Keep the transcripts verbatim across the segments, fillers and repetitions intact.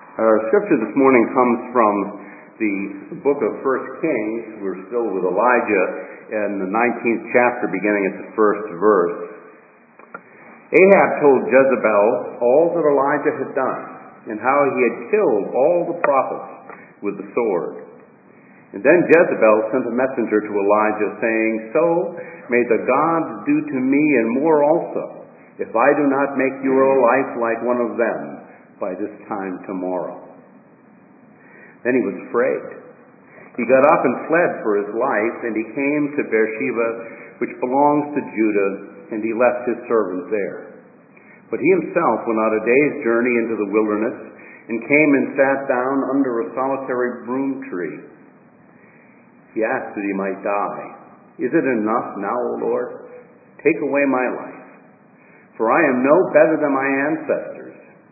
Our scripture this morning comes from the book of First Kings. We're still with Elijah in the nineteenth chapter, beginning at the first verse. Ahab told Jezebel all that Elijah had done and how he had killed all the prophets with the sword. And then Jezebel sent a messenger to Elijah, saying, "So may the gods do to me and more also, if I do not make your life like one of them by this time tomorrow." Then he was afraid. He got up and fled for his life, and he came to Beersheba, which belongs to Judah, and he left his servant there. But he himself went out a day's journey into the wilderness, and came and sat down under a solitary broom tree. He asked that he might die. "Is it enough now, O Lord? Take away my life, for I am no better than my ancestors."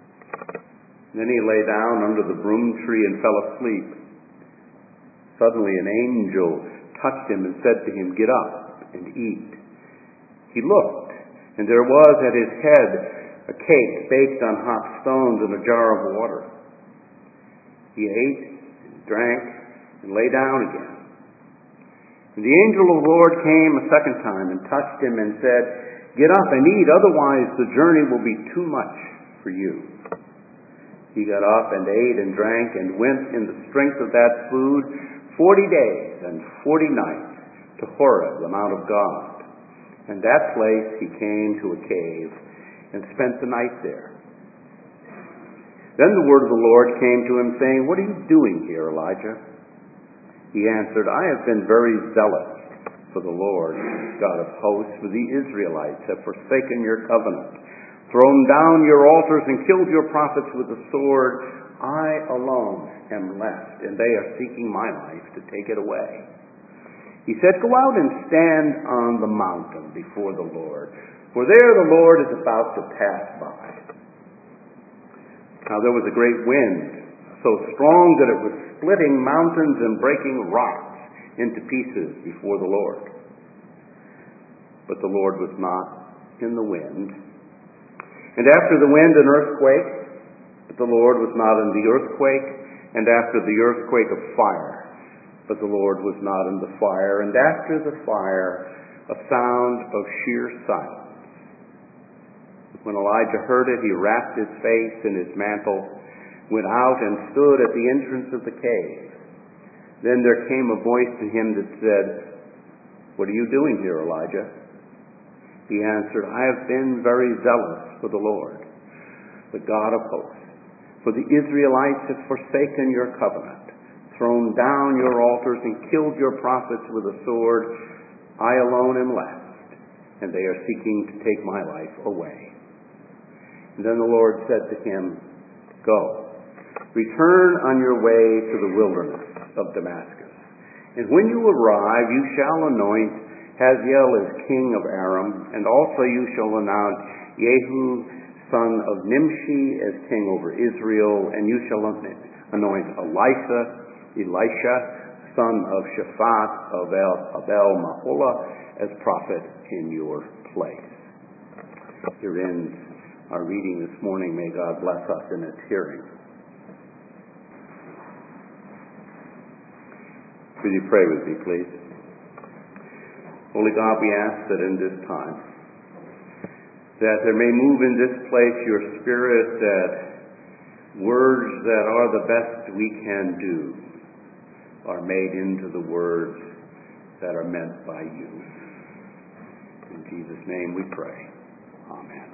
Then he lay down under the broom tree and fell asleep. Suddenly an angel touched him and said to him, "Get up and eat." He looked, and there was at his head a cake baked on hot stones and a jar of water. He ate, and drank, and lay down again. And the angel of the Lord came a second time and touched him and said, "Get up and eat, otherwise the journey will be too much for you." He got up and ate and drank and went in the strength of that food forty days and forty nights to Horeb, the Mount of God. And that place he came to a cave and spent the night there. Then the word of the Lord came to him, saying, "What are you doing here, Elijah?" He answered, "I have been very zealous for the Lord, God of hosts, for the Israelites have forsaken your covenant, thrown down your altars, and killed your prophets with the sword. I alone am left, and they are seeking my life to take it away." He said, "Go out and stand on the mountain before the Lord, for there the Lord is about to pass by." Now there was a great wind, so strong that it was splitting mountains and breaking rocks into pieces before the Lord. But the Lord was not in the wind. And after the wind, an earthquake, but the Lord was not in the earthquake. And after the earthquake, a fire, but the Lord was not in the fire. And after the fire, a sound of sheer silence. When Elijah heard it, he wrapped his face in his mantle, went out and stood at the entrance of the cave. Then there came a voice to him that said, "What are you doing here, Elijah?" He answered, "I have been very zealous for the Lord, the God of hosts. For the Israelites have forsaken your covenant, thrown down your altars, and killed your prophets with a sword. I alone am left, and they are seeking to take my life away." And then the Lord said to him, "Go, return on your way to the wilderness of Damascus. And when you arrive, you shall anoint Hazael as king of Aram, and also you shall anoint Jehu, son of Nimshi, as king over Israel, and you shall anoint Elisha, Elisha, son of Shaphat of Abel Maholah, as prophet in your place." Here ends our reading this morning. May God bless us in its hearing. Will you pray with me, please? Holy God, we ask that in this time, that there may move in this place your Spirit, that words that are the best we can do are made into the words that are meant by you. In Jesus' name we pray. Amen.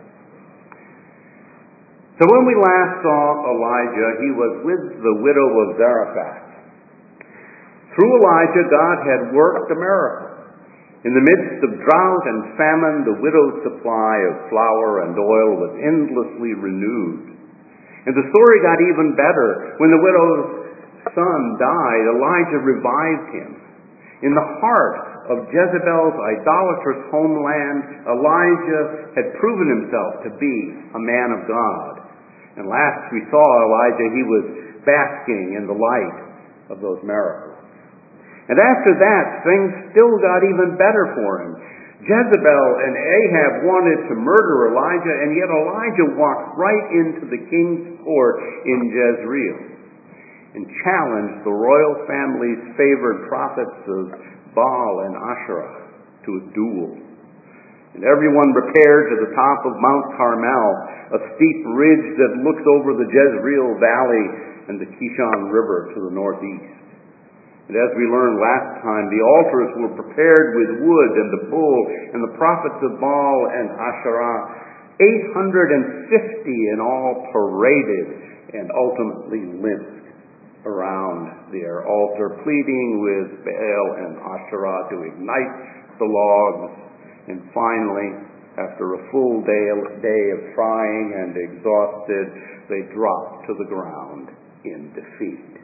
So when we last saw Elijah, he was with the widow of Zarephath. Through Elijah, God had worked a miracle. In the midst of drought and famine, the widow's supply of flour and oil was endlessly renewed. And the story got even better. When the widow's son died, Elijah revived him. In the heart of Jezebel's idolatrous homeland, Elijah had proven himself to be a man of God. And last we saw Elijah, he was basking in the light of those miracles. And after that, things still got even better for him. Jezebel and Ahab wanted to murder Elijah, and yet Elijah walked right into the king's court in Jezreel and challenged the royal family's favored prophets of Baal and Asherah to a duel. And everyone repaired to the top of Mount Carmel, a steep ridge that looks over the Jezreel Valley and the Kishon River to the northeast. And as we learned last time, the altars were prepared with wood and the bull and the prophets of Baal and Asherah. eight hundred fifty in all paraded and ultimately limped around their altar, pleading with Baal and Asherah to ignite the logs. And finally, after a full day, day of trying and exhausted, they dropped to the ground in defeat.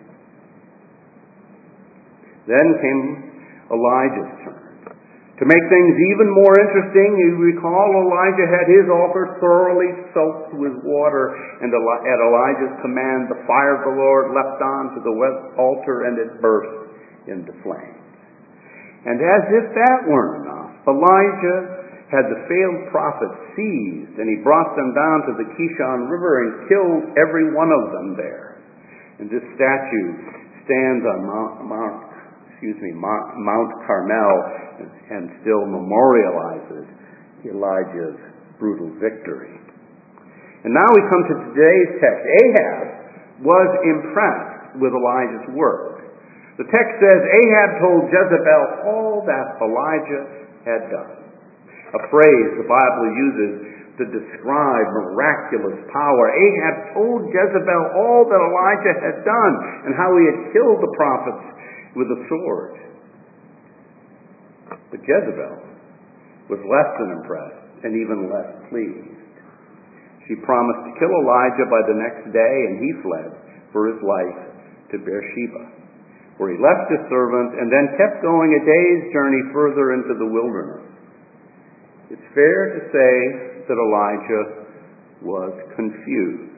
Then came Elijah's turn. To make things even more interesting, you recall Elijah had his altar thoroughly soaked with water, and at Elijah's command, the fire of the Lord leapt onto the altar, and it burst into flames. And as if that weren't enough, Elijah had the failed prophets seized, and he brought them down to the Kishon River and killed every one of them there. And this statue stands on Mount, Mount excuse me, Mount Carmel, and still memorializes Elijah's brutal victory. And now we come to today's text. Ahab was impressed with Elijah's work. The text says, Ahab told Jezebel all that Elijah had done. A phrase the Bible uses to describe miraculous power. Ahab told Jezebel all that Elijah had done and how he had killed the prophets with a sword. But Jezebel was less than impressed and even less pleased. She promised to kill Elijah by the next day, and he fled for his life to Beersheba, where he left his servant and then kept going a day's journey further into the wilderness. It's fair to say that Elijah was confused.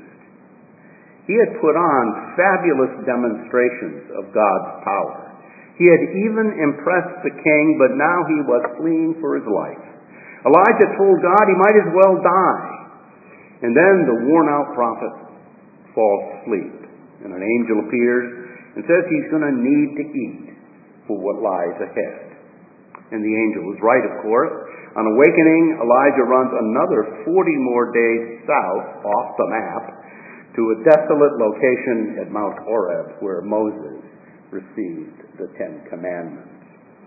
He had put on fabulous demonstrations of God's power. He had even impressed the king, but now he was fleeing for his life. Elijah told God he might as well die. And then the worn-out prophet falls asleep, and an angel appears and says he's going to need to eat for what lies ahead. And the angel was right, of course. On awakening, Elijah runs another forty more days south, off the map, to a desolate location at Mount Horeb, where Moses received the Ten Commandments.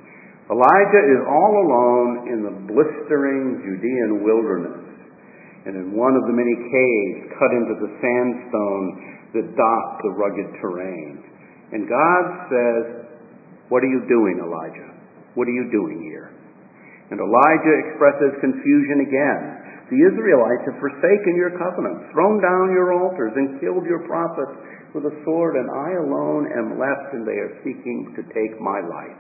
Elijah is all alone in the blistering Judean wilderness, and in one of the many caves cut into the sandstone that dot the rugged terrain. And God says, "What are you doing, Elijah? What are you doing here?" And Elijah expresses confusion again. The Israelites have forsaken your covenant, thrown down your altars, and killed your prophets with a sword, and I alone am left, and they are seeking to take my life.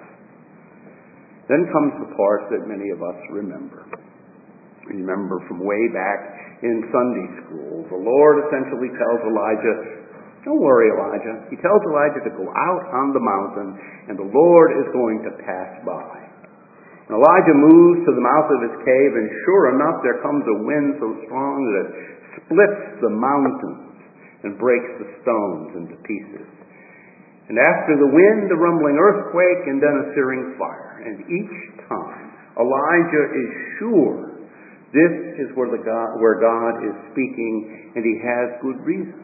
Then comes the part that many of us remember. Remember from way back in Sunday school. The Lord essentially tells Elijah, don't worry, Elijah. He tells Elijah to go out on the mountain, and the Lord is going to pass by. And Elijah moves to the mouth of his cave, and sure enough, there comes a wind so strong that it splits the mountains and breaks the stones into pieces. And after the wind, a rumbling earthquake, and then a searing fire. And each time, Elijah is sure this is where, the God, where God is speaking, and he has good reason.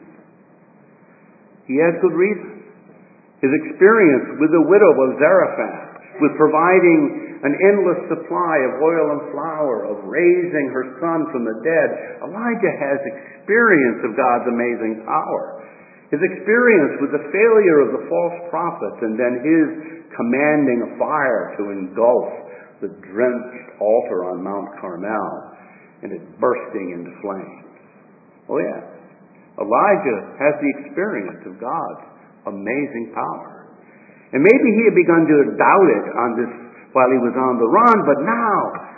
He has good reason. His experience with the widow of Zarephath, with providing an endless supply of oil and flour, of raising her son from the dead. Elijah has experience of God's amazing power. His experience with the failure of the false prophets, and then his commanding a fire to engulf the drenched altar on Mount Carmel, and it bursting into flames. Oh yes, Elijah has the experience of God's amazing power. And maybe he had begun to doubt it on this while he was on the run, but now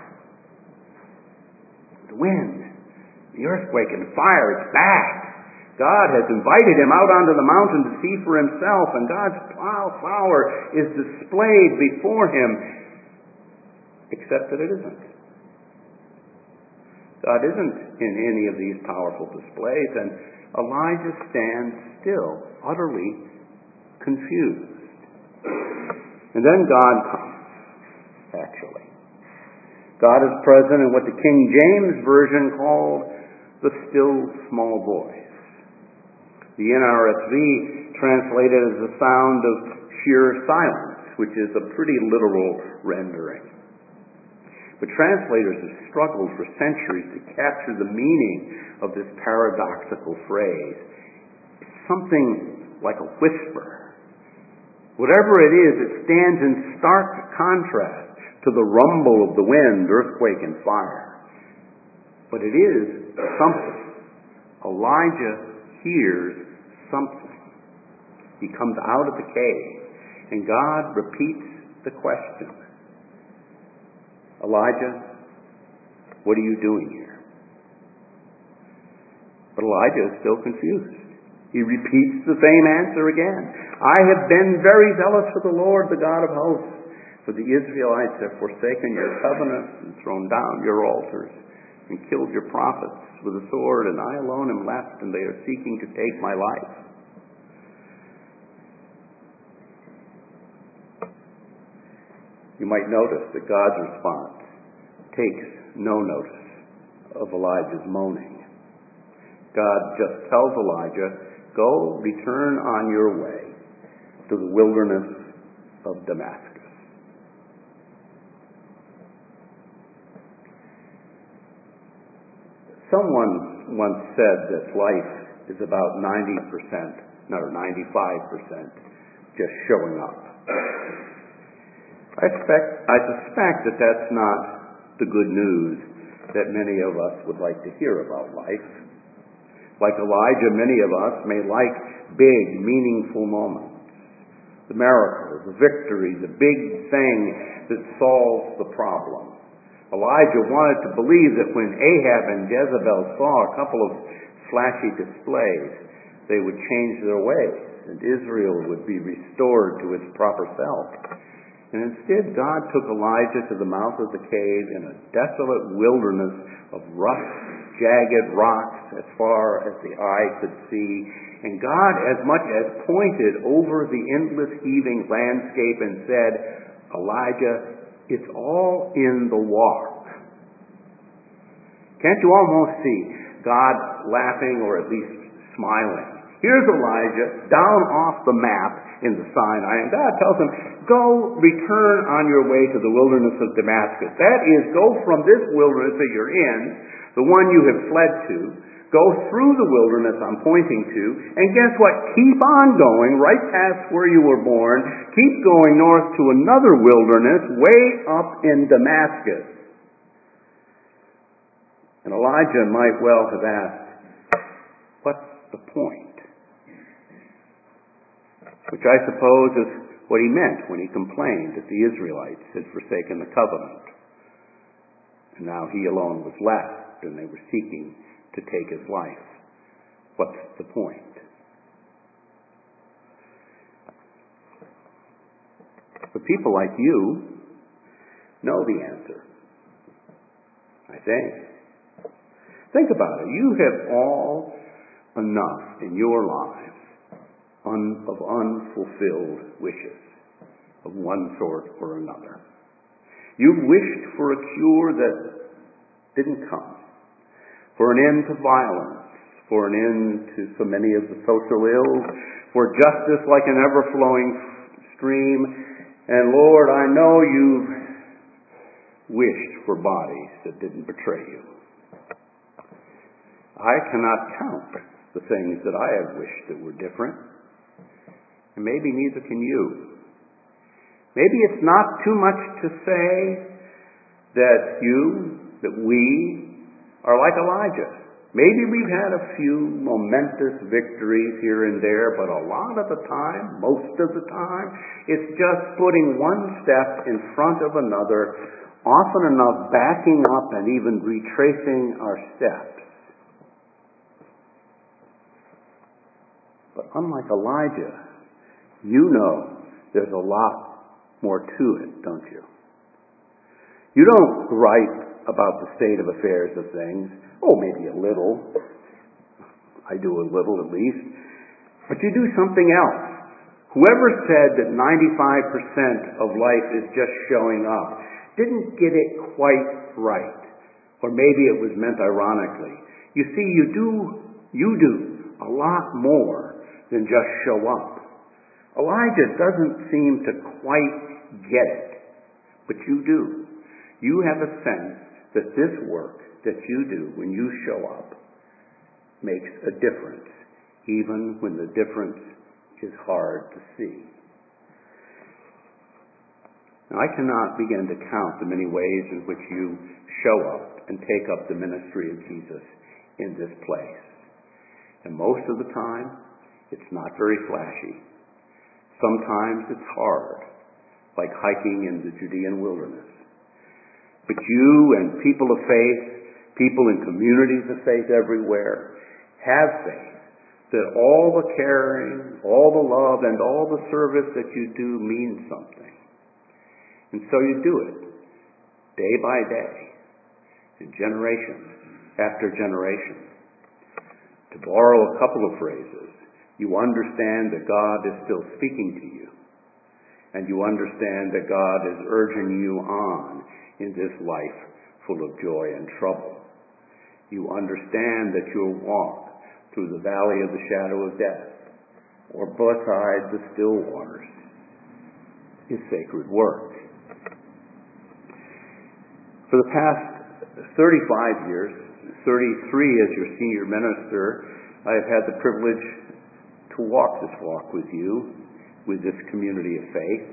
the wind, the earthquake, and the fire, it's back. God has invited him out onto the mountain to see for himself, and God's power is displayed before him, except that it isn't. God isn't in any of these powerful displays, and Elijah stands still, utterly confused. And then God comes, actually. God is present in what the King James Version called the still small voice. The N R S V translated as the sound of sheer silence, which is a pretty literal rendering. But translators have struggled for centuries to capture the meaning of this paradoxical phrase. It's something like a whisper. Whatever it is, it stands in stark contrast to the rumble of the wind, earthquake, and fire. But it is something. Elijah hears something. He comes out of the cave, and God repeats the question. Elijah, what are you doing here? But Elijah is still confused. He repeats the same answer again. I have been very zealous for the Lord, the God of hosts. For the Israelites have forsaken your covenant and thrown down your altars and killed your prophets with a sword, and I alone am left, and they are seeking to take my life. You might notice that God's response takes no notice of Elijah's moaning. God just tells Elijah, go, return on your way to the wilderness of Damascus. Someone once said that life is about ninety percent, no, ninety-five percent, just showing up. I suspect, I suspect that that's not the good news that many of us would like to hear about life. Like Elijah, many of us may like big, meaningful moments. The miracle, the victory, the big thing that solves the problem. Elijah wanted to believe that when Ahab and Jezebel saw a couple of flashy displays, they would change their ways and Israel would be restored to its proper self. And instead, God took Elijah to the mouth of the cave in a desolate wilderness of rough, jagged rocks as far as the eye could see. And God as much as pointed over the endless heaving landscape and said, Elijah, it's all in the walk. Can't you almost see God laughing or at least smiling? Here's Elijah down off the map in the Sinai, and God tells him, go return on your way to the wilderness of Damascus. That is, go from this wilderness that you're in, the one you have fled to, go through the wilderness I'm pointing to, and guess what? Keep on going right past where you were born. Keep going north to another wilderness way up in Damascus. And Elijah might well have asked, what's the point? Which I suppose is what he meant when he complained that the Israelites had forsaken the covenant. And now he alone was left, and they were seeking to take his life. What's the point? But people like you know the answer, I think. Think about it. You have all enough in your lives Un, of unfulfilled wishes of one sort or another. You've wished for a cure that didn't come, for an end to violence, for an end to so many of the social ills, for justice like an ever-flowing stream. And Lord, I know you've wished for bodies that didn't betray you. I cannot count the things that I have wished that were different. And maybe neither can you. Maybe it's not too much to say that you, that we, are like Elijah. Maybe we've had a few momentous victories here and there, but a lot of the time, most of the time, it's just putting one step in front of another, often enough backing up and even retracing our steps. But unlike Elijah, you know there's a lot more to it, don't you? You don't write about the state of affairs of things. Oh, maybe a little. I do a little at least. But you do something else. Whoever said that ninety-five percent of life is just showing up didn't get it quite right. Or maybe it was meant ironically. You see, you do, you do a lot more than just show up. Elijah doesn't seem to quite get it, but you do. You have a sense that this work that you do when you show up makes a difference, even when the difference is hard to see. Now, I cannot begin to count the many ways in which you show up and take up the ministry of Jesus in this place. And most of the time, it's not very flashy. Sometimes it's hard, like hiking in the Judean wilderness. But you and people of faith, people in communities of faith everywhere, have faith that all the caring, all the love, and all the service that you do means something. And so you do it, day by day, and generation after generation. To borrow a couple of phrases, you understand that God is still speaking to you, and you understand that God is urging you on in this life full of joy and trouble. You understand that your walk through the valley of the shadow of death, or beside the still waters, is sacred work. For the past thirty-five years, thirty-three as your senior minister, I have had the privilege to walk this walk with you, with this community of faith.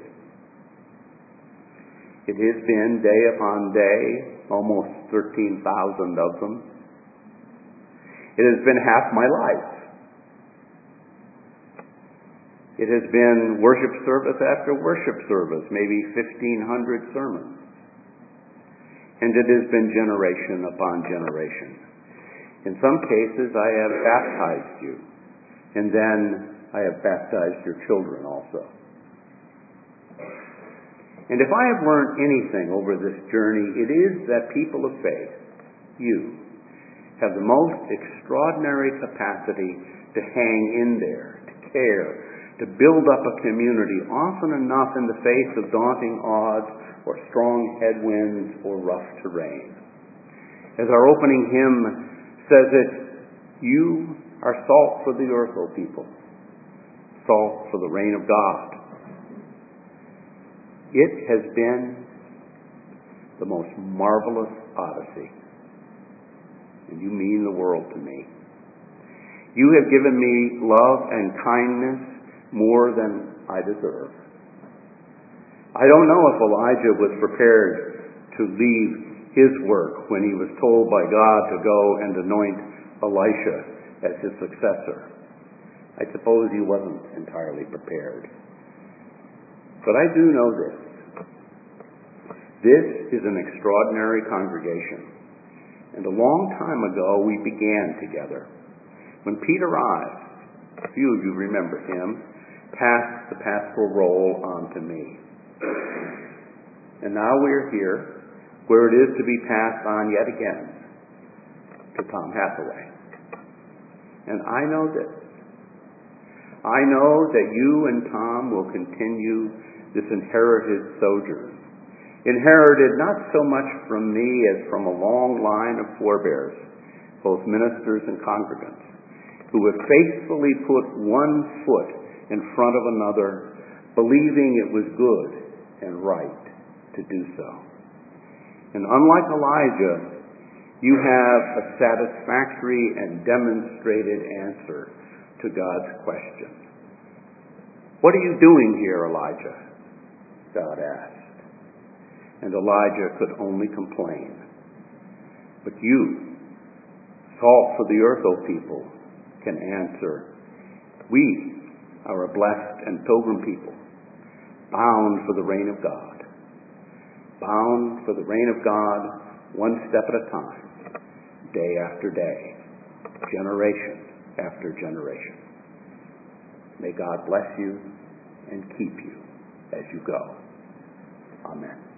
It has been day upon day, almost thirteen thousand of them. It has been half my life. It has been worship service after worship service, maybe fifteen hundred sermons. And it has been generation upon generation. In some cases, I have baptized you, and then I have baptized your children also. And if I have learned anything over this journey, it is that people of faith, you, have the most extraordinary capacity to hang in there, to care, to build up a community, often enough in the face of daunting odds or strong headwinds or rough terrain. As our opening hymn says it, you are salt for the earth, O people, salt for the reign of God. It has been the most marvelous odyssey, and you mean the world to me. You have given me love and kindness more than I deserve. I don't know if Elijah was prepared to leave his work when he was told by God to go and anoint Elisha as his successor. I suppose he wasn't entirely prepared. But I do know this. This is an extraordinary congregation. And a long time ago we began together. When Pete arrived, a few of you remember him, passed the pastoral role on to me. And now we're here, where it is to be passed on yet again to Tom Hathaway. And I know this. I know that you and Tom will continue this inherited sojourn. Inherited not so much from me as from a long line of forebears, both ministers and congregants, who have faithfully put one foot in front of another, believing it was good and right to do so. And unlike Elijah, you have a satisfactory and demonstrated answer to God's question. What are you doing here, Elijah? God asked. And Elijah could only complain. But you, salt for the earth, O people, can answer, we are a blessed and pilgrim people, bound for the reign of God. Bound for the reign of God, one step at a time, day after day, generation after generation. May God bless you and keep you as you go. Amen.